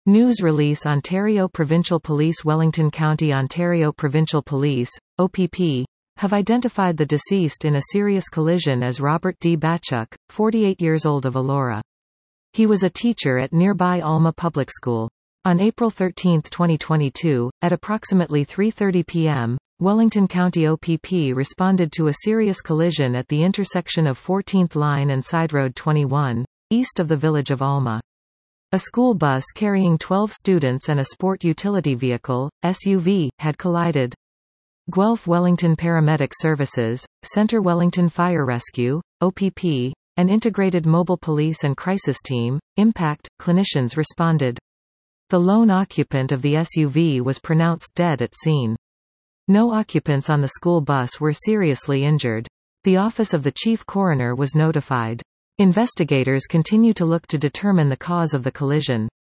News release Ontario Provincial Police Wellington County Ontario Provincial Police, OPP, have identified the deceased in a serious collision as Robert D. Batchuk, 48 years old of Elora. He was a teacher at nearby Alma Public School. On April 13, 2022, at approximately 3:30 p.m., Wellington County OPP responded to a serious collision at the intersection of 14th Line and Side Road 21, east of the village of Alma. A school bus carrying 12 students and a sport utility vehicle, SUV, had collided. Guelph Wellington Paramedic Services, Centre Wellington Fire Rescue, OPP, an integrated mobile police and crisis team, Impact, clinicians responded. The lone occupant of the SUV was pronounced dead at scene. No occupants on the school bus were seriously injured. The office of the chief coroner was notified. Investigators continue to look to determine the cause of the collision.